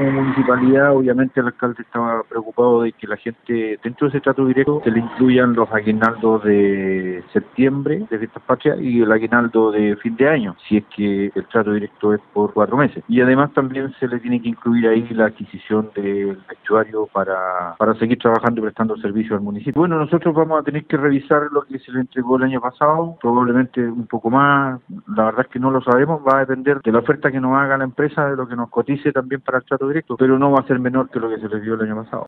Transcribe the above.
como municipalidad, obviamente el alcalde estaba preocupado de que la gente dentro de ese trato directo se le incluyan los aguinaldos de septiembre, de fiestas patrias, y el aguinaldo de fin de año, si es que el trato directo es por 4 meses. Y además también se le tiene que incluir ahí la adquisición del vestuario para seguir trabajando y prestando servicio al municipio. Bueno, nosotros vamos a tener que revisar lo que se le entregó el año pasado, probablemente un poco más, la verdad es que no lo sabemos, va a depender de la oferta que nos haga la empresa, de lo que nos cotice también para el trato directo, pero no va a ser menor que lo que se le dio el año pasado.